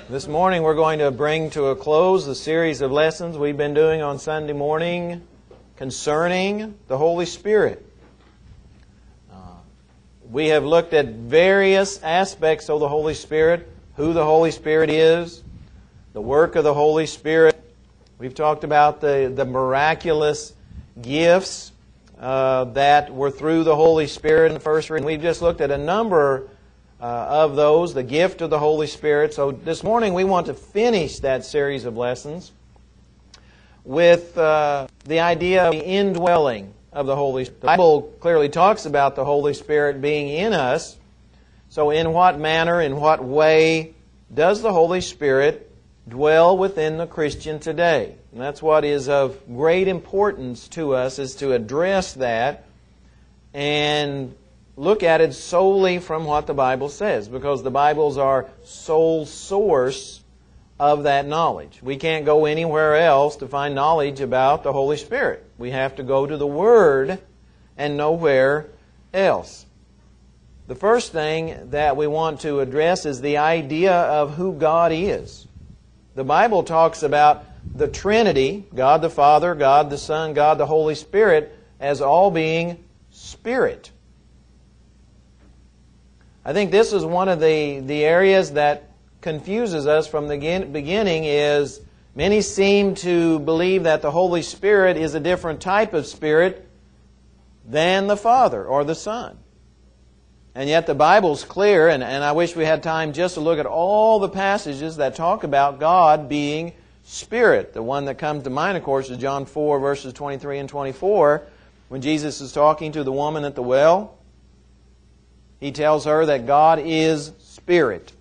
This morning we're going to bring to a close the series of lessons we've been doing on Sunday morning concerning the Holy Spirit. We have looked at various aspects of the Holy Spirit, who the Holy Spirit is, the work of the Holy Spirit. We've talked about the miraculous gifts that were through the Holy Spirit in the first reading. We've just looked at a number of those, the gift of the Holy Spirit. So this morning we want to finish that series of lessons with the idea of the indwelling of the Holy Spirit. The Bible clearly talks about the Holy Spirit being in us. So in what manner, in what way does the Holy Spirit dwell within the Christian today? And that's what is of great importance to us, is to address that and look at it solely from what the Bible says, because the Bible's our sole source of that knowledge. We can't go anywhere else to find knowledge about the Holy Spirit. We have to go to the Word and nowhere else. The first thing that we want to address is the idea of who God is. The Bible talks about the Trinity, God the Father, God the Son, God the Holy Spirit, as all being Spirit. I think this is one of the areas that confuses us from the beginning. Is many seem to believe that the Holy Spirit is a different type of Spirit than the Father or the Son. And yet the Bible's clear, and I wish we had time just to look at all the passages that talk about God being Spirit. The one that comes to mind, of course, is John 4, verses 23 and 24, when Jesus is talking to the woman at the well. He tells her that God is Spirit.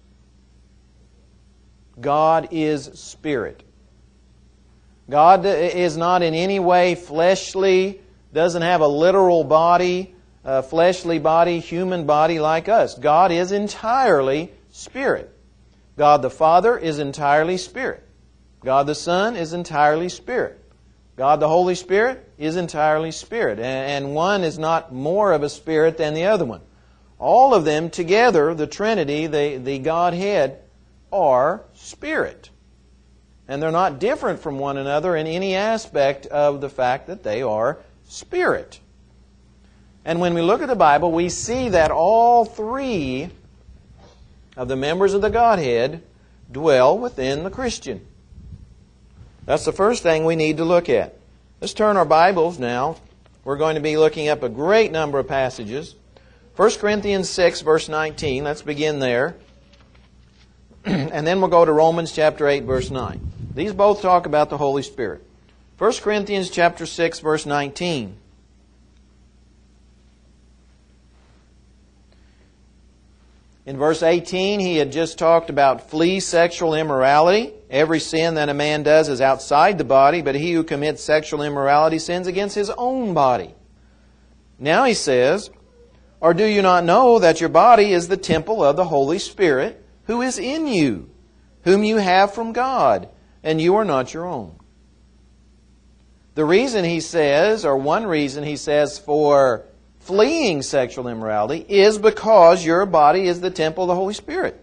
God is Spirit. God is not in any way fleshly, doesn't have a literal body, a fleshly body, human body like us. God is entirely Spirit. God the Father is entirely Spirit. God the Son is entirely Spirit. God the Holy Spirit is entirely Spirit. And one is not more of a Spirit than the other one. All of them together, the Trinity, the Godhead, are Spirit. And they're not different from one another in any aspect of the fact that they are Spirit. And when we look at the Bible, we see that all three of the members of the Godhead dwell within the Christian. That's the first thing we need to look at. Let's turn our Bibles now. We're going to be looking up a great number of passages. 1 Corinthians 6, verse 19. Let's begin there. And then we'll go to Romans chapter 8, verse 9. These both talk about the Holy Spirit. 1 Corinthians chapter 6, verse 19. In verse 18, he had just talked about flee sexual immorality. Every sin that a man does is outside the body, but he who commits sexual immorality sins against his own body. Now he says, or do you not know that your body is the temple of the Holy Spirit, who is in you, whom you have from God, and you are not your own? The reason he says, or one reason he says for fleeing sexual immorality, is because your body is the temple of the Holy Spirit.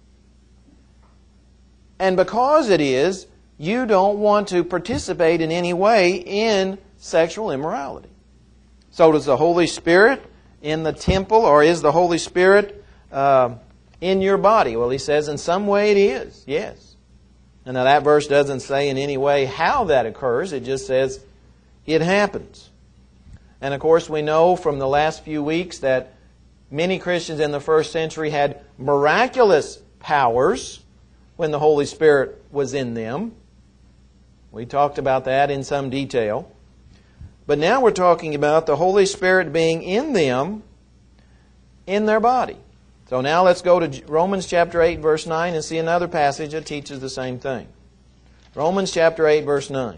And because it is, you don't want to participate in any way in sexual immorality. So does the Holy Spirit in the temple, or is the Holy Spirit in your body? Well, he says in some way it is, yes. And now that verse doesn't say in any way how that occurs. It just says it happens. And of course we know from the last few weeks that many Christians in the first century had miraculous powers when the Holy Spirit was in them. We talked about that in some detail. But now we're talking about the Holy Spirit being in them, in their body. So now let's go to Romans chapter 8, verse 9 and see another passage that teaches the same thing. Romans chapter 8, verse 9.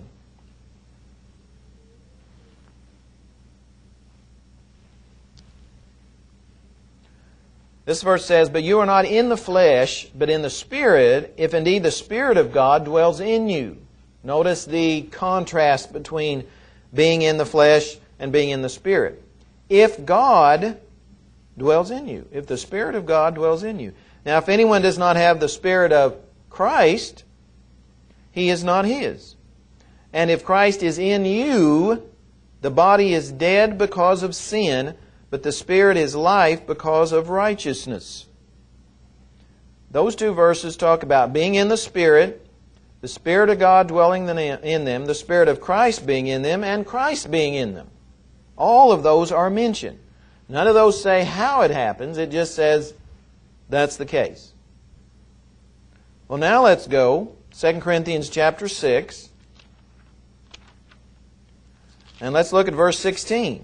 This verse says, but you are not in the flesh, but in the Spirit, if indeed the Spirit of God dwells in you. Notice the contrast between being in the flesh and being in the Spirit. If God dwells in you, if the Spirit of God dwells in you. Now, if anyone does not have the Spirit of Christ, he is not his. And if Christ is in you, the body is dead because of sin, but the Spirit is life because of righteousness. Those two verses talk about being in the Spirit of God dwelling in them, the Spirit of Christ being in them, and Christ being in them. All of those are mentioned. None of those say how it happens. It just says that's the case. Well, now let's go 2 Corinthians chapter 6. And let's look at verse 16.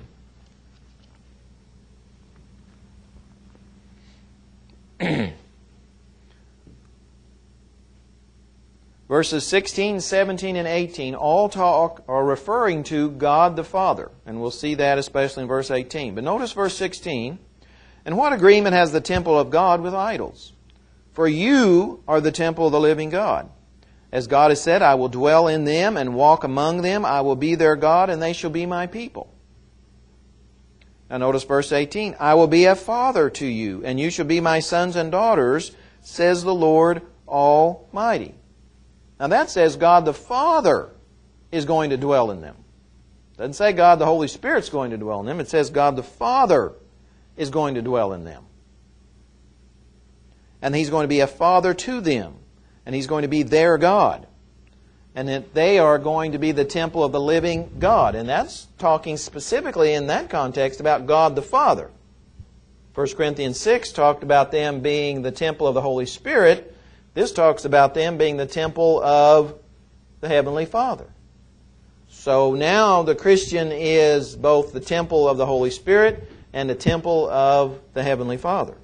Verses 16, 17, and 18 all talk or referring to God the Father. And we'll see that especially in verse 18. But notice verse 16. And what agreement has the temple of God with idols? For you are the temple of the living God. As God has said, I will dwell in them and walk among them. I will be their God, and they shall be my people. Now notice verse 18. I will be a father to you, and you shall be my sons and daughters, says the Lord Almighty. Now that says God the Father is going to dwell in them. It doesn't say God the Holy Spirit is going to dwell in them. It says God the Father is going to dwell in them. And He's going to be a father to them. And He's going to be their God. And that they are going to be the temple of the living God. And that's talking specifically in that context about God the Father. 1 Corinthians 6 talked about them being the temple of the Holy Spirit. This talks about them being the temple of the Heavenly Father. So now the Christian is both the temple of the Holy Spirit and the temple of the Heavenly Father.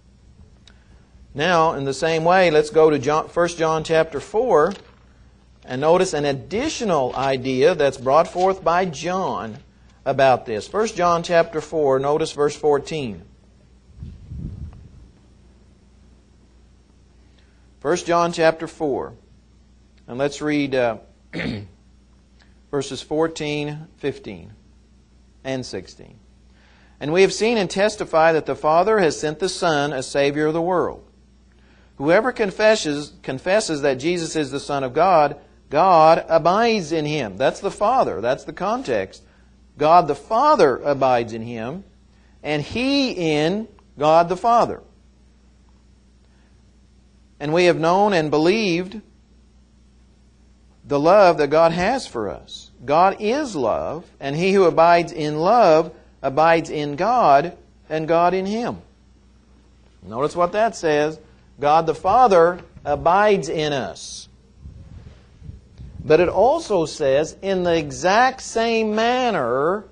Now, in the same way, let's go to 1 John chapter 4 and notice an additional idea that's brought forth by John about this. 1 John chapter 4, notice verse 14. 1 John chapter 4. And let's read verses 14, 15, and 16. And we have seen and testify that the Father has sent the Son as Savior of the world. Whoever confesses that Jesus is the Son of God, God abides in Him. That's the Father. That's the context. God the Father abides in Him, and He in God the Father. And we have known and believed the love that God has for us. God is love, and he who abides in love abides in God, and God in him. Notice what that says. God the Father abides in us. But it also says, in the exact same manner,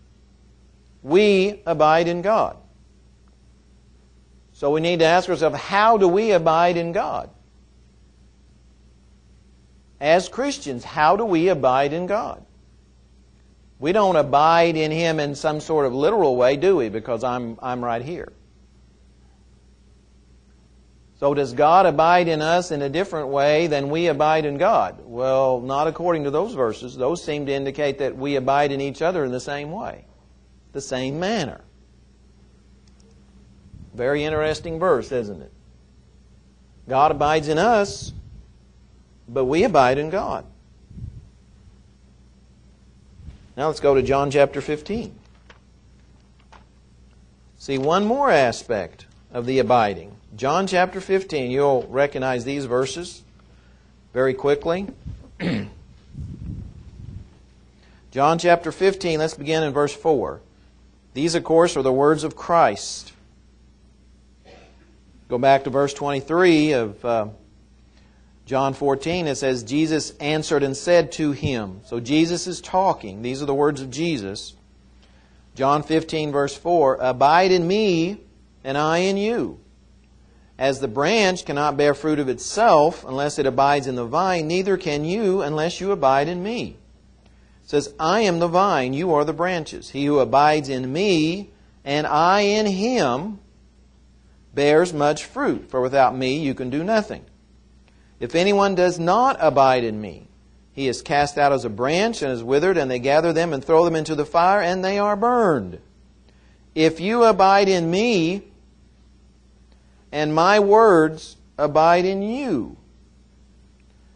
we abide in God. So we need to ask ourselves, how do we abide in God? As Christians, how do we abide in God? We don't abide in Him in some sort of literal way, do we? Because I'm right here. So does God abide in us in a different way than we abide in God? Well, not according to those verses. Those seem to indicate that we abide in each other in the same way, the same manner. Very interesting verse, isn't it? God abides in us, but we abide in God. Now let's go to John chapter 15. See one more aspect of the abiding. John chapter 15, you'll recognize these verses very quickly. John chapter 15, let's begin in verse 4. These, of course, are the words of Christ. Go back to verse 23 of John 14. It says, Jesus answered and said to him. So Jesus is talking. These are the words of Jesus. John 15 verse 4, abide in me and I in you. As the branch cannot bear fruit of itself unless it abides in the vine, neither can you unless you abide in me. It says, I am the vine, you are the branches. He who abides in me and I in him bears much fruit, for without me you can do nothing. If anyone does not abide in me, he is cast out as a branch and is withered, and they gather them and throw them into the fire, and they are burned. If you abide in me, and my words abide in you,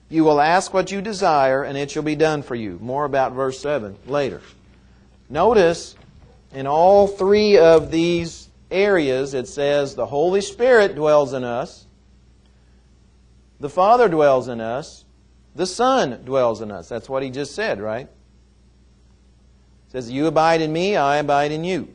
You will ask what you desire, and it shall be done for you. More about verse 7 later. Notice, in all three of these areas, it says the Holy Spirit dwells in us, the Father dwells in us, the Son dwells in us. That's what he just said, right? It says, you abide in me, I abide in you.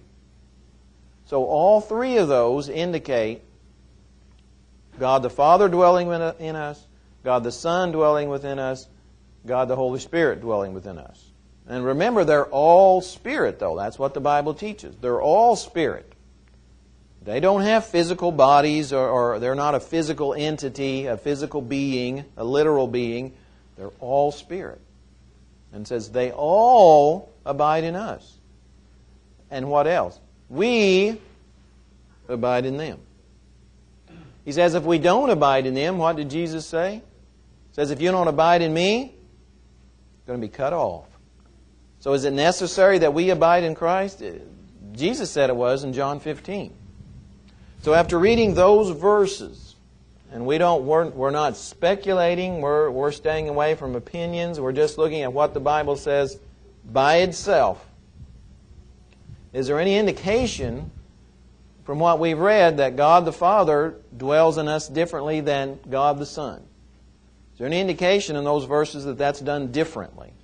So all three of those indicate God the Father dwelling in us, God the Son dwelling within us, God the Holy Spirit dwelling within us. And remember, they're all spirit, though. That's what the Bible teaches. They're all spirit. They don't have physical bodies, or they're not a physical entity, a physical being, a literal being. They're all spirit. And it says they all abide in us. And what else? We abide in them. He says if we don't abide in them, what did Jesus say? He says if you don't abide in me, you're going to be cut off. So is it necessary that we abide in Christ? Jesus said it was in John 15. So after reading those verses, and we're not speculating, we're staying away from opinions, we're just looking at what the Bible says by itself. Is there any indication from what we've read that God the Father dwells in us differently than God the Son? Is there any indication in those verses that that's done differently?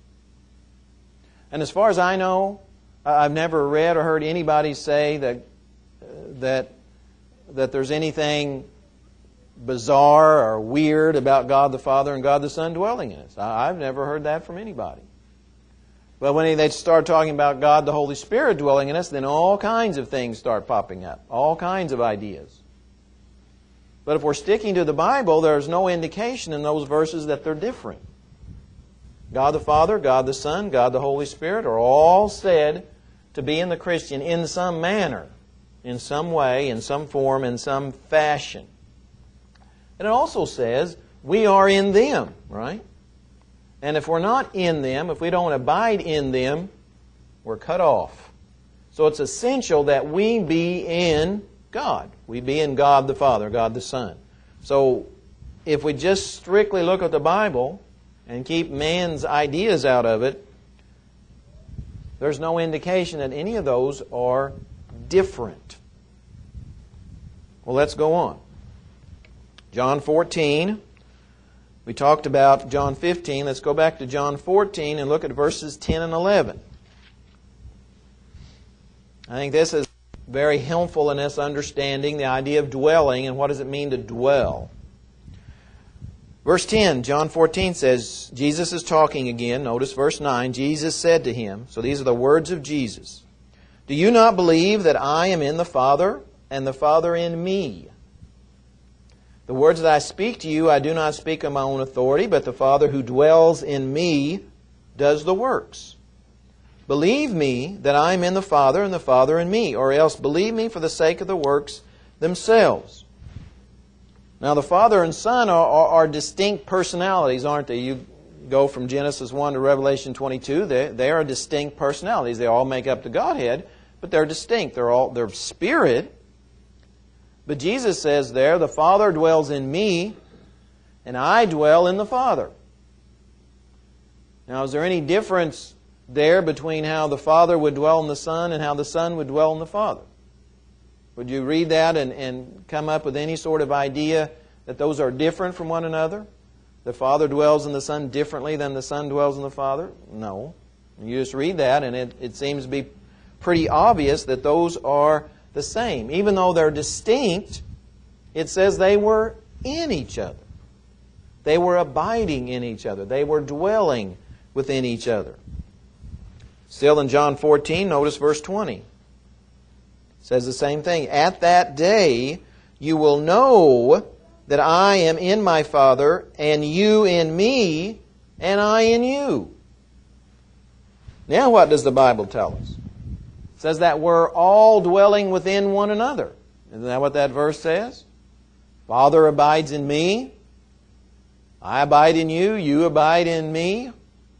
And as far as I know, I've never read or heard anybody say that there's anything bizarre or weird about God the Father and God the Son dwelling in us. I've never heard that from anybody. But when they start talking about God the Holy Spirit dwelling in us, then all kinds of things start popping up. All kinds of ideas. But if we're sticking to the Bible, there's no indication in those verses that they're different. God the Father, God the Son, God the Holy Spirit are all said to be in the Christian in some manner, in some way, in some form, in some fashion. And it also says we are in them, right? And if we're not in them, if we don't abide in them, we're cut off. So it's essential that we be in God. We be in God the Father, God the Son. So if we just strictly look at the Bible and keep man's ideas out of it, there's no indication that any of those are different. Well, let's go on. John 14. We talked about John 15. Let's go back to John 14 and look at verses 10 and 11. I think this is very helpful in us understanding the idea of dwelling and what does it mean to dwell. Verse 10, John 14 says, Jesus is talking again. Notice verse 9. Jesus said to him, so these are the words of Jesus, do you not believe that I am in the Father and the Father in me? The words that I speak to you, I do not speak on my own authority, but the Father who dwells in me does the works. Believe me that I am in the Father and the Father in me, or else believe me for the sake of the works themselves. Now the Father and Son are distinct personalities, aren't they? You go from Genesis 1 to Revelation 22, they are distinct personalities. They all make up the Godhead, but they're distinct. They're spirit. But Jesus says there, the Father dwells in me, and I dwell in the Father. Now, is there any difference there between how the Father would dwell in the Son and how the Son would dwell in the Father? Would you read that and come up with any sort of idea that those are different from one another? The Father dwells in the Son differently than the Son dwells in the Father? No. You just read that and it seems to be pretty obvious that those are the same. Even though they're distinct, it says they were in each other. They were abiding in each other. They were dwelling within each other. Still in John 14, notice verse 20. It says the same thing. At that day you will know that I am in my Father, and you in me, and I in you. Now what does the Bible tell us? It says that we're all dwelling within one another. Isn't that what that verse says? Father abides in me. I abide in you. You abide in me.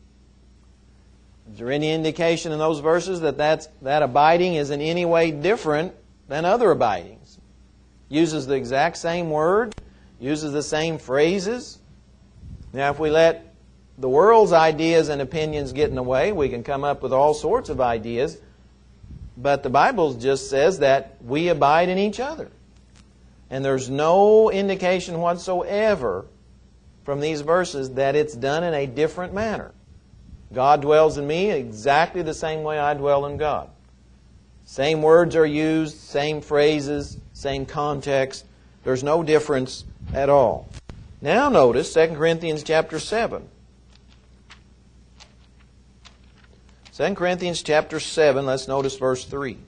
Is there any indication in those verses that abiding is in any way different than other abidings? Uses the exact same word. Uses the same phrases. Now, if we let the world's ideas and opinions get in the way, we can come up with all sorts of ideas. But the Bible just says that we abide in each other. And there's no indication whatsoever from these verses that it's done in a different manner. God dwells in me exactly the same way I dwell in God. Same words are used, same phrases, same context. There's no difference at all. Now notice 2 Corinthians chapter 7. 2 Corinthians chapter 7, let's notice verse 3.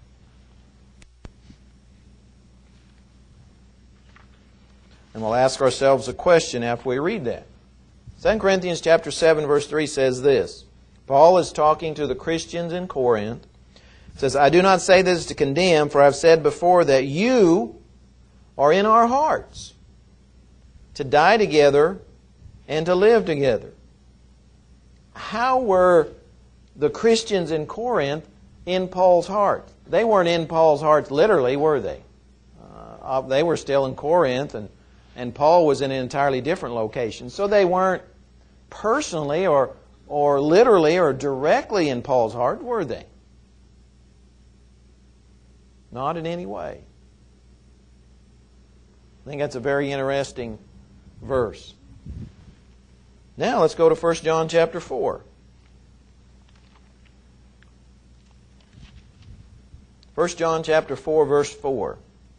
And we'll ask ourselves a question after we read that. 2 Corinthians chapter 7, verse 3 says this. Paul is talking to the Christians in Corinth. It says, I do not say this to condemn, for I have said before that you are in our hearts, to die together and to live together. How were the Christians in Corinth in Paul's heart? They weren't in Paul's heart literally, were they? They were still in Corinth, and Paul was in an entirely different location. So they weren't personally or literally or directly in Paul's heart, were they? Not in any way. I think that's a very interesting verse. Now let's go to 1 John chapter 4. 1 John chapter 4, verse 4.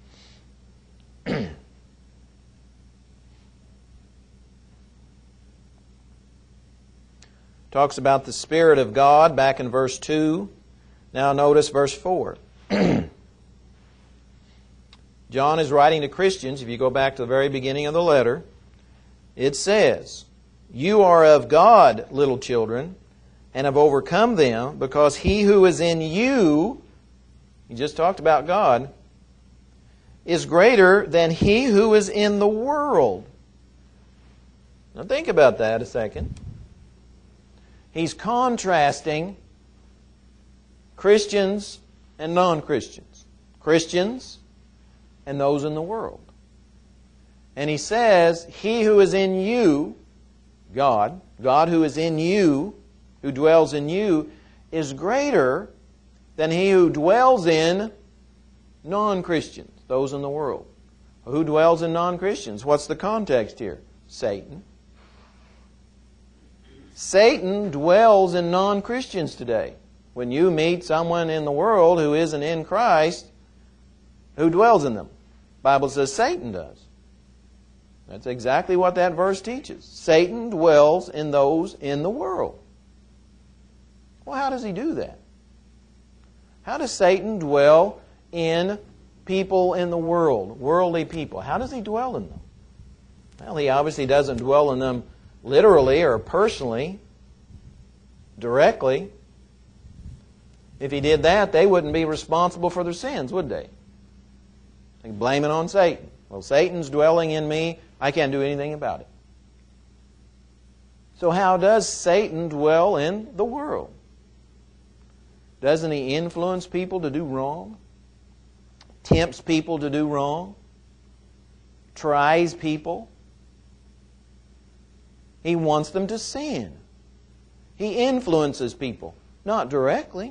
Talks about the Spirit of God back in verse 2. Now notice verse 4. John is writing to Christians. If you go back to the very beginning of the letter, it says, You are of God, little children, and have overcome them, because He who is in you, he just talked about God, is greater than he who is in the world. Now think about that a second. He's contrasting Christians and non-Christians. Christians and those in the world. And he says, He who is in you, God who is in you, who dwells in you, is greater than he who dwells in non-Christians, those in the world. Who dwells in non-Christians? What's the context here? Satan. Satan dwells in non-Christians today. When you meet someone in the world who isn't in Christ, who dwells in them? The Bible says Satan does. That's exactly what that verse teaches. Satan dwells in those in the world. Well, how does he do that? How does Satan dwell in people in the world, worldly people? How does he dwell in them? Well, he obviously doesn't dwell in them literally or personally, directly. If he did that, they wouldn't be responsible for their sins, would they? They blame it on Satan. Well, Satan's dwelling in me. I can't do anything about it. So how does Satan dwell in the world? Doesn't he influence people to do wrong? Tempts people to do wrong? Tries people? He wants them to sin. He influences people, not directly.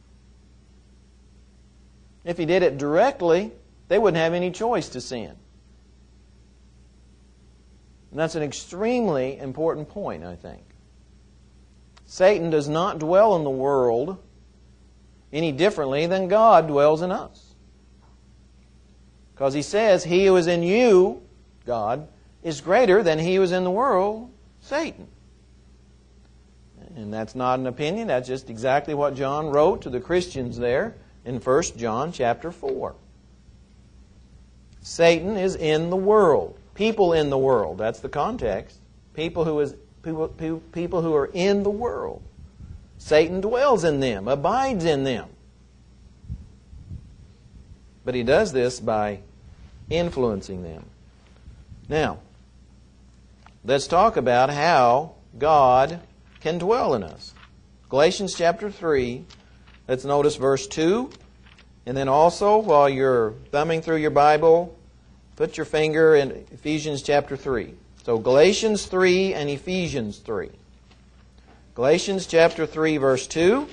If he did it directly, they wouldn't have any choice to sin. And that's an extremely important point, I think. Satan does not dwell in the world any differently than God dwells in us. Because he says, He who is in you, God, is greater than he who is in the world, Satan. And that's not an opinion. That's just exactly what John wrote to the Christians there in 1 John chapter 4. Satan is in the world. People in the world. That's the context. People who are in the world. Satan dwells in them, abides in them. But he does this by influencing them. Now, let's talk about how God can dwell in us. Galatians chapter 3, let's notice verse 2. And then also, while you're thumbing through your Bible, put your finger in Ephesians chapter 3. So Galatians 3 and Ephesians 3. Galatians chapter 3, verse 2.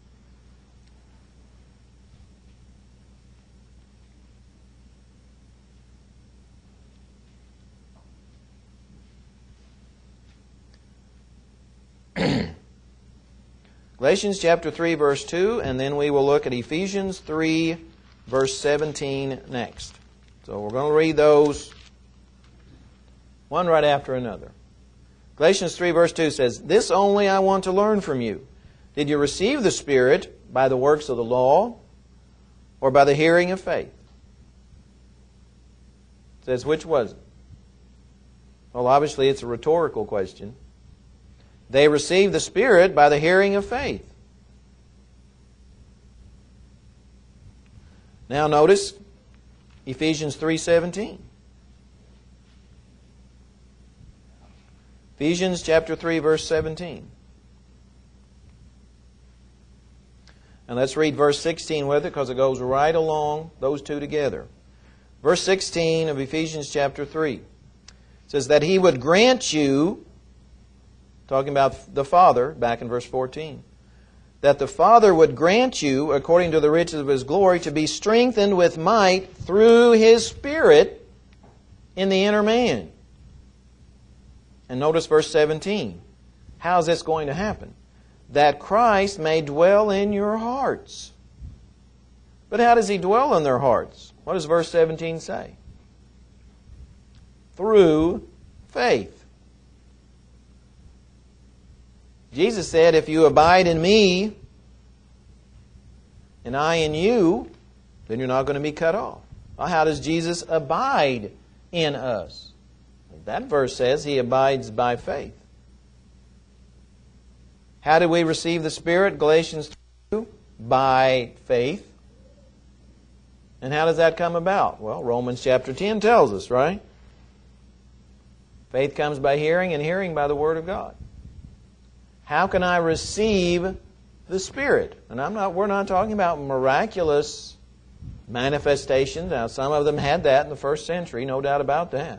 Galatians chapter 3, verse 2, and then we will look at Ephesians 3, verse 17 next. So we're going to read those one right after another. Galatians 3, verse 2 says, "This only I want to learn from you. Did you receive the Spirit by the works of the law or by the hearing of faith?" It says, which was it? Well, obviously it's a rhetorical question. They received the Spirit by the hearing of faith. Now notice Ephesians 3:17. Ephesians chapter 3, verse 17. And let's read verse 16 with it because it goes right along those two together. Verse 16 of Ephesians chapter 3 says that He would grant you, talking about the Father, back in verse 14, that the Father would grant you, according to the riches of His glory, to be strengthened with might through His Spirit in the inner man. And notice verse 17. How is this going to happen? That Christ may dwell in your hearts. But how does He dwell in their hearts? What does verse 17 say? Through faith. Jesus said, if you abide in me and I in you, then you're not going to be cut off. Well, how does Jesus abide in us? That verse says He abides by faith. How do we receive the Spirit? Galatians 2, by faith. And how does that come about? Well, Romans chapter 10 tells us, right? Faith comes by hearing, and hearing by the Word of God. How can I receive the Spirit? And we're not talking about miraculous manifestations. Now, some of them had that in the first century, no doubt about that.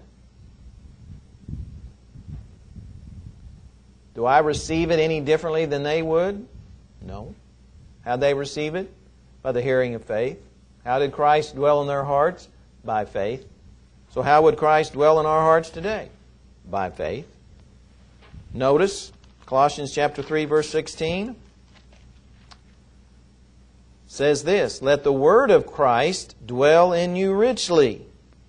Do I receive it any differently than they would? No. How'd they receive it? By the hearing of faith. How did Christ dwell in their hearts? By faith. So how would Christ dwell in our hearts today? By faith. Notice Colossians chapter 3, verse 16 says this, let the word of Christ dwell in you richly,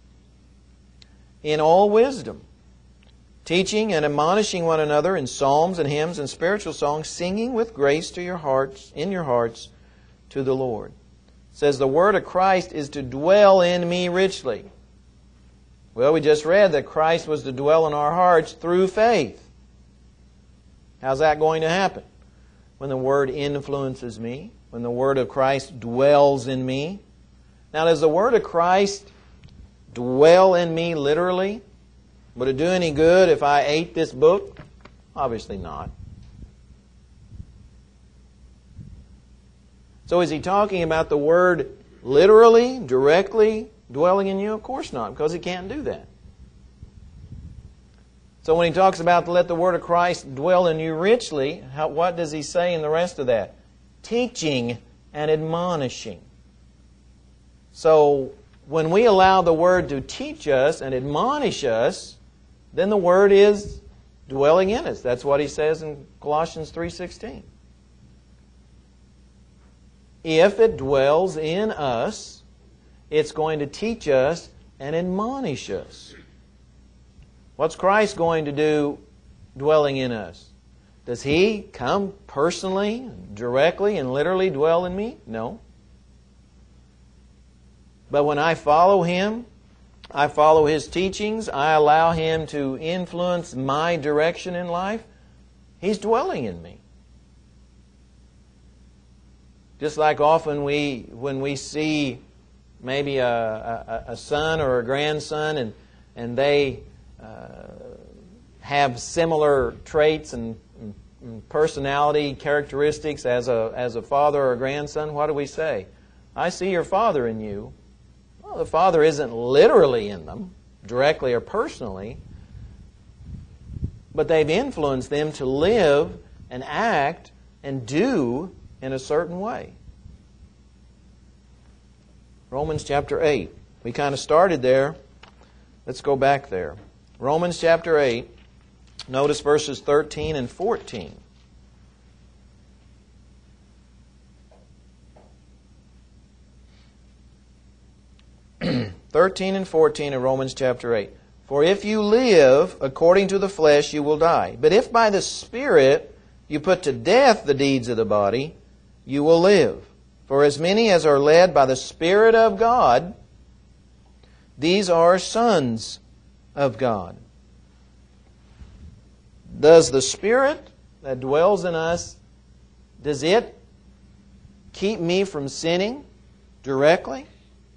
in all wisdom, teaching and admonishing one another in psalms and hymns and spiritual songs, singing with grace to your hearts, in your hearts, to the Lord. It says the word of Christ is to dwell in me richly. Well, we just read that Christ was to dwell in our hearts through faith. How's that going to happen? When the Word influences me, when the Word of Christ dwells in me. Now, does the Word of Christ dwell in me literally? Would it do any good if I ate this book? Obviously not. So is he talking about the Word literally, directly dwelling in you? Of course not, because he can't do that. So when he talks about to let the Word of Christ dwell in you richly, what does he say in the rest of that? Teaching and admonishing. So when we allow the Word to teach us and admonish us, then the Word is dwelling in us. That's what he says in Colossians 3:16. If it dwells in us, it's going to teach us and admonish us. What's Christ going to do dwelling in us? Does He come personally, directly, and literally dwell in me? No. But when I follow Him, I follow His teachings, I allow Him to influence my direction in life, He's dwelling in me. Just like often when we see maybe a son or a grandson and they have similar traits and personality characteristics as a father or a grandson, what do we say? I see your father in you. Well, the father isn't literally in them, directly or personally, but they've influenced them to live and act and do in a certain way. Romans chapter 8. We kind of started there. Let's go back there. Romans chapter 8. Notice verses 13 and 14. 13 and 14 of Romans chapter 8. For if you live according to the flesh, you will die. But if by the Spirit you put to death the deeds of the body, you will live. For as many as are led by the Spirit of God, these are sons of God. Does the Spirit that dwells in us, does it keep me from sinning directly?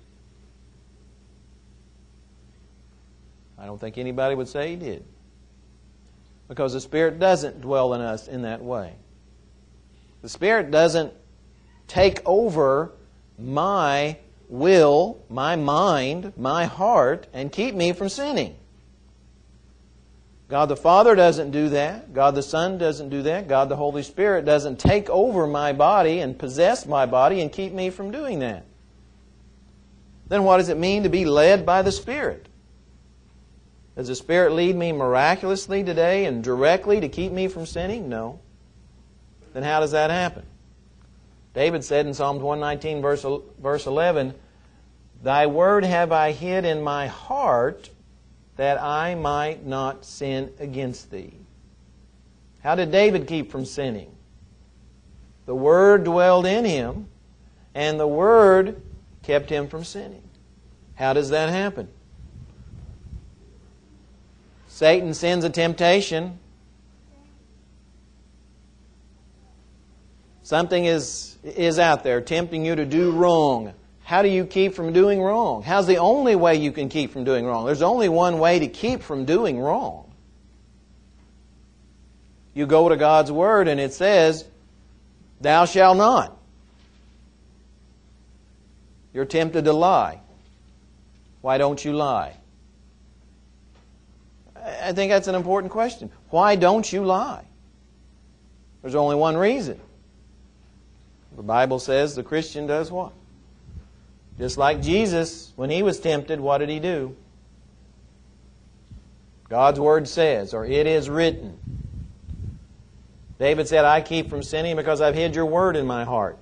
I don't think anybody would say he did. Because the Spirit doesn't dwell in us in that way. The Spirit doesn't take over my will, my mind, my heart, and keep me from sinning. God the Father doesn't do that. God the Son doesn't do that. God the Holy Spirit doesn't take over my body and possess my body and keep me from doing that. Then what does it mean to be led by the Spirit? Does the Spirit lead me miraculously today and directly to keep me from sinning? No. Then how does that happen? David said in Psalms 119, verse 11, Thy word have I hid in my heart, that I might not sin against Thee. How did David keep from sinning? The Word dwelled in him, and the Word kept him from sinning. How does that happen? Satan sends a temptation. Something is out there tempting you to do wrong. How do you keep from doing wrong? How's the only way you can keep from doing wrong? There's only one way to keep from doing wrong. You go to God's Word and it says, Thou shalt not. You're tempted to lie. Why don't you lie? I think that's an important question. Why don't you lie? There's only one reason. The Bible says the Christian does what? Just like Jesus, when He was tempted, what did He do? God's Word says, or it is written. David said, I keep from sinning because I've hid Your Word in my heart.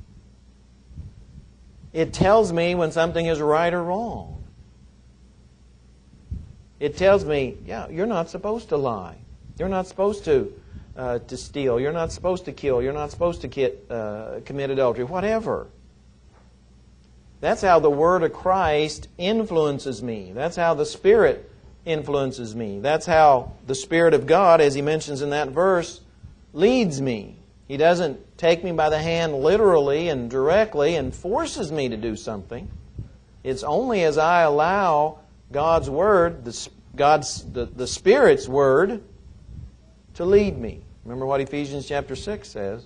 It tells me when something is right or wrong. It tells me, yeah, you're not supposed to lie. You're not supposed to steal. You're not supposed to kill. You're not supposed to commit adultery. Whatever. That's how the Word of Christ influences me. That's how the Spirit influences me. That's how the Spirit of God, as He mentions in that verse, leads me. He doesn't take me by the hand literally and directly and forces me to do something. It's only as I allow God's Word, the Spirit's Word, to lead me. Remember what Ephesians chapter 6 says.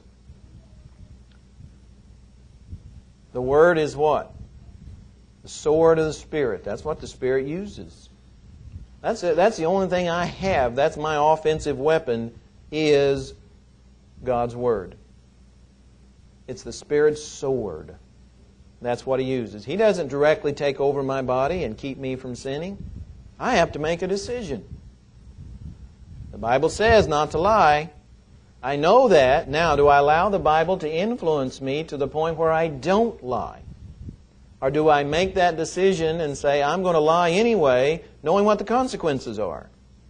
The Word is what? The sword of the Spirit. That's what the Spirit uses. That's it. That's the only thing I have. That's my offensive weapon, is God's Word. It's the Spirit's sword. That's what He uses. He doesn't directly take over my body and keep me from sinning. I have to make a decision. The Bible says not to lie. I know that. Now, do I allow the Bible to influence me to the point where I don't lie? Or do I make that decision and say, I'm going to lie anyway, knowing what the consequences are?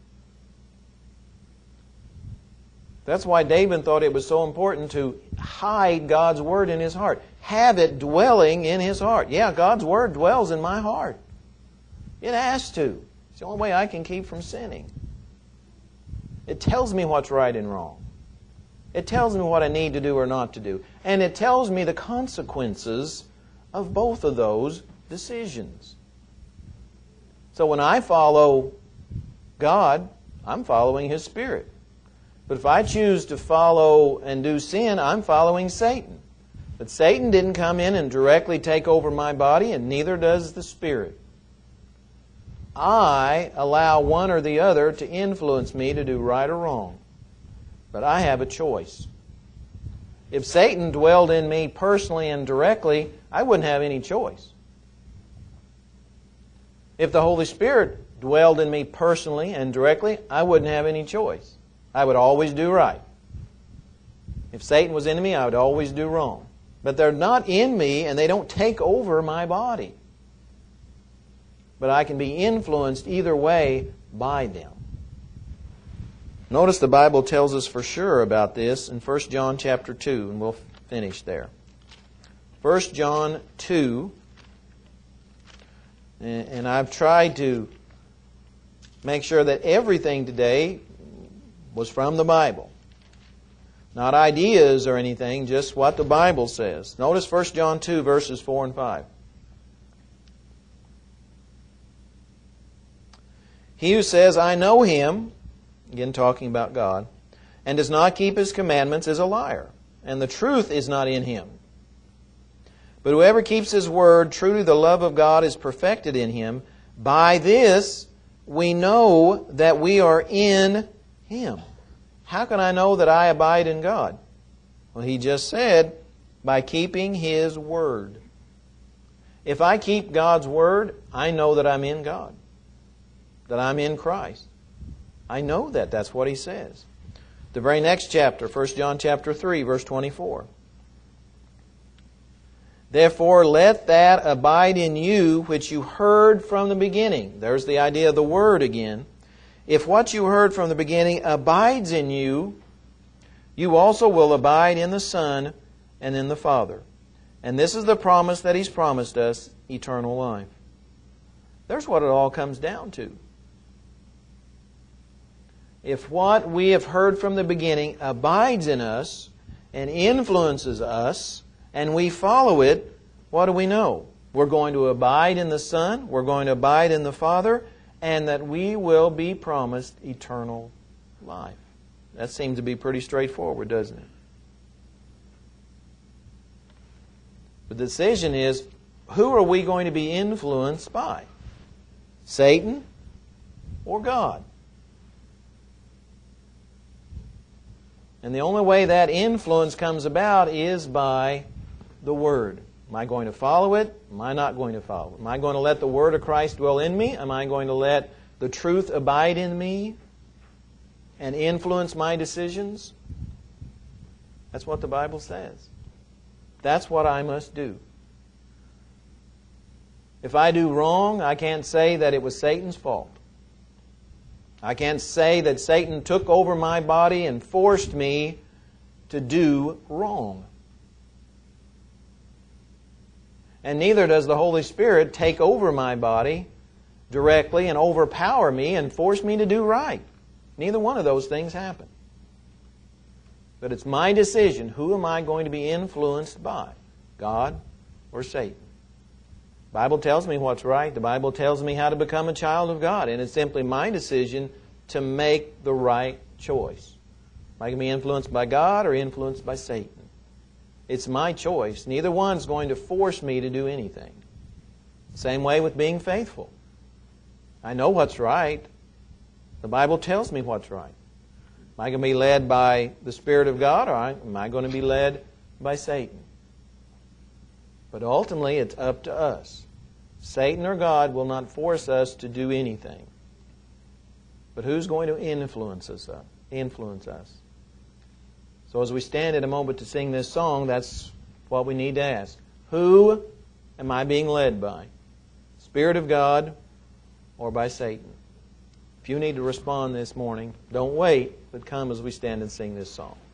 That's why David thought it was so important to hide God's Word in his heart. Have it dwelling in his heart. Yeah, God's Word dwells in my heart. It has to. It's the only way I can keep from sinning. It tells me what's right and wrong. It tells me what I need to do or not to do. And it tells me the consequences of both of those decisions. So when I follow God, I'm following His Spirit. But if I choose to follow and do sin, I'm following Satan. But Satan didn't come in and directly take over my body, and neither does the Spirit. I allow one or the other to influence me to do right or wrong. But I have a choice. If Satan dwelled in me personally and directly, I wouldn't have any choice. If the Holy Spirit dwelled in me personally and directly, I wouldn't have any choice. I would always do right. If Satan was in me, I would always do wrong. But they're not in me, and they don't take over my body. But I can be influenced either way by them. Notice the Bible tells us for sure about this in 1 John chapter 2, and we'll finish there. 1 John 2, and I've tried to make sure that everything today was from the Bible. Not ideas or anything, just what the Bible says. Notice 1 John 2, verses 4 and 5. He who says, I know Him, again talking about God, and does not keep His commandments is a liar, and the truth is not in him. But whoever keeps His word, truly the love of God is perfected in him. By this we know that we are in Him. How can I know that I abide in God? Well, He just said, by keeping His word. If I keep God's word, I know that I'm in God, that I'm in Christ. I know that. That's what He says. The very next chapter, 1 John chapter 3, verse 24. Therefore, let that abide in you which you heard from the beginning. There's the idea of the word again. If what you heard from the beginning abides in you, you also will abide in the Son and in the Father. And this is the promise that He's promised us, eternal life. There's what it all comes down to. If what we have heard from the beginning abides in us and influences us, and we follow it, what do we know? We're going to abide in the Son, we're going to abide in the Father, and that we will be promised eternal life. That seems to be pretty straightforward, doesn't it? The decision is, who are we going to be influenced by? Satan or God? And the only way that influence comes about is by the Word. Am I going to follow it? Am I not going to follow it? Am I going to let the Word of Christ dwell in me? Am I going to let the truth abide in me and influence my decisions? That's what the Bible says. That's what I must do. If I do wrong, I can't say that it was Satan's fault. I can't say that Satan took over my body and forced me to do wrong. And neither does the Holy Spirit take over my body directly and overpower me and force me to do right. Neither one of those things happen. But it's my decision. Who am I going to be influenced by? God or Satan? The Bible tells me what's right. The Bible tells me how to become a child of God. And it's simply my decision to make the right choice. Am I going to be influenced by God or influenced by Satan? It's my choice. Neither one's going to force me to do anything. Same way with being faithful. I know what's right. The Bible tells me what's right. Am I going to be led by the Spirit of God, or am I going to be led by Satan? But ultimately, it's up to us. Satan or God will not force us to do anything. But who's going to influence us? So as we stand in a moment to sing this song, that's what we need to ask. Who am I being led by? Spirit of God or by Satan? If you need to respond this morning, don't wait, but come as we stand and sing this song.